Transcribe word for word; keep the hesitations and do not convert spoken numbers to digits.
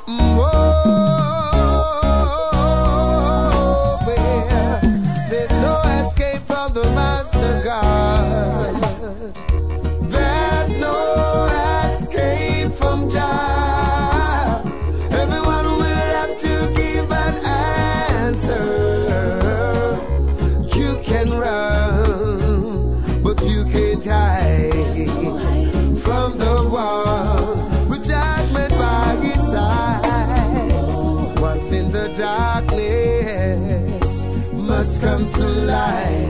Mm, oh, well, there's no escape from the Master God. There's no escape from Jah. Everyone will have to give an answer. You can run, but you can't hide from the one with judgment by his side. What's in the darkness must come to light.